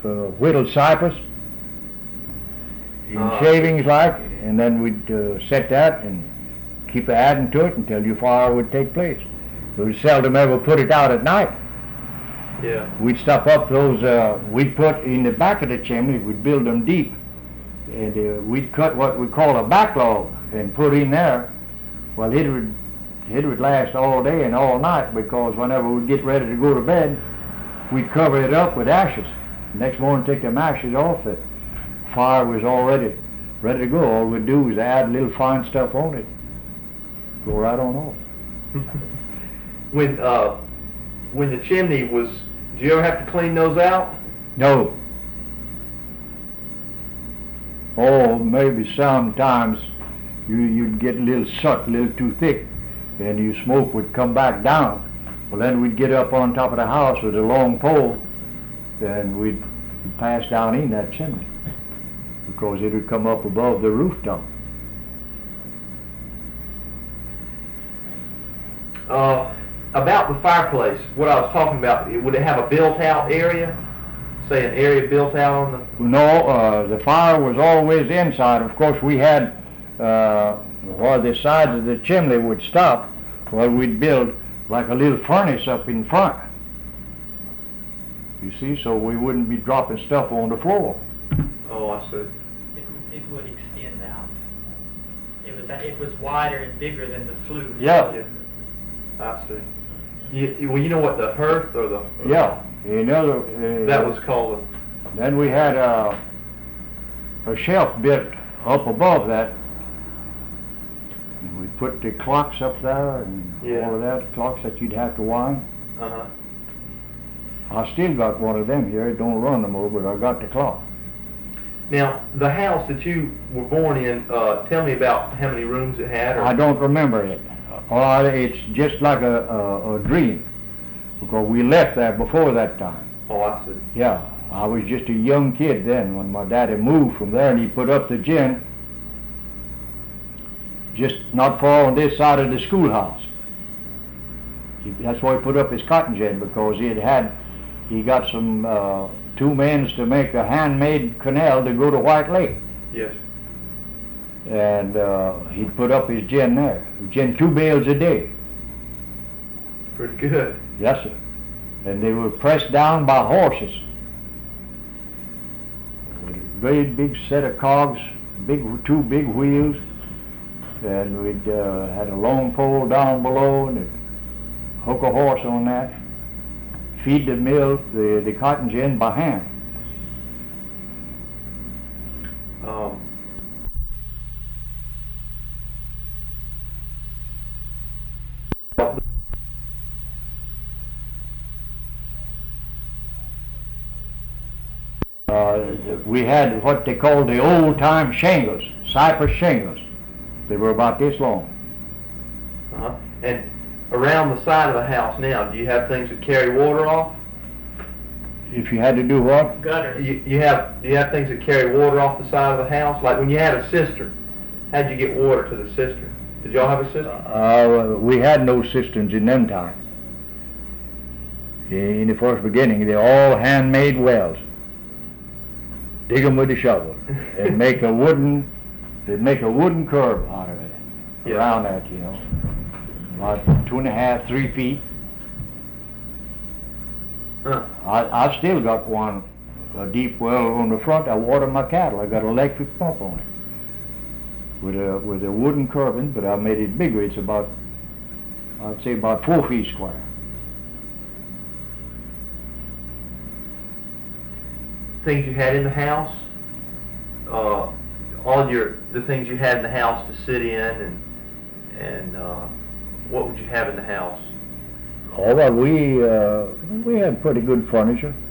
whittled cypress in shavings like, and then we'd set that and keep adding to it until your fire would take place. We seldom ever put it out at night. Yeah. We'd stop up those, we'd put in the back of the chimney, we'd build them deep, and we'd cut what we call a backlog and put in there. Well, it would last all day and all night, because whenever we'd get ready to go to bed, we'd cover it up with ashes. Next morning, take them ashes off. The fire was already ready to go. All we'd do was add a little fine stuff on it. Go right on off. When the chimney was, did you ever have to clean those out? No. Oh, maybe sometimes you'd get a little soot, a little too thick, and your smoke would come back down. Well, then we'd get up on top of the house with a long pole, and we'd pass down in that chimney, because it would come up above the rooftop. About the fireplace, what I was talking about, would it have a built-out area? Say an area built out on the... No, the fire was always inside. Of course, we had, where the sides of the chimney would stop, well, we'd build like a little furnace up in front. You see, so we wouldn't be dropping stuff on the floor. Oh, I see. It would extend out. It was wider and bigger than the flue. Yeah. I see. Well, you know what the hearth or the... Yeah. That was called Then we had a shelf built up above that. And we put the clocks up there and all of that, clocks that you'd have to wind. Uh-huh. I still got one of them here. It don't run no more, but I got the clock. Now, the house that you were born in, tell me about how many rooms it had. Or... I don't remember it. It's just like a dream, because we left there before that time. Oh, I see. Yeah, I was just a young kid then when my daddy moved from there, and he put up the gin just not far on this side of the schoolhouse. That's why he put up his cotton gin, because he got some 2 men to make a handmade canal to go to White Lake. Yes. And he'd put up his gin there. Gin 2 bales a day. Pretty good. Yes, sir. And they were pressed down by horses. With a great big set of cogs, 2 big wheels, and we'd had a long pole down below and hook a horse on that, feed the mill, the cotton gin by hand. We had what they called the old-time shingles, cypress shingles. They were about this long. Uh-huh. And around the side of the house now, do you have things that carry water off? If you had to do what? Gutters. Do you have things that carry water off the side of the house? Like when you had a cistern, how'd you get water to the cistern? Did y'all have a cistern? We had no cisterns in them times. In the first beginning, they're all handmade wells. Dig them with a shovel and make a wooden curb out of it, around that, about 2.5, 3 feet. Huh. I still got one, a deep well on the front. I water my cattle. I got an electric pump on it with a wooden curbing, but I made it bigger. It's about, I'd say about 4 feet square. Things you had in the house, the things you had in the house to sit in, and what would you have in the house? Oh, well, we had pretty good furniture.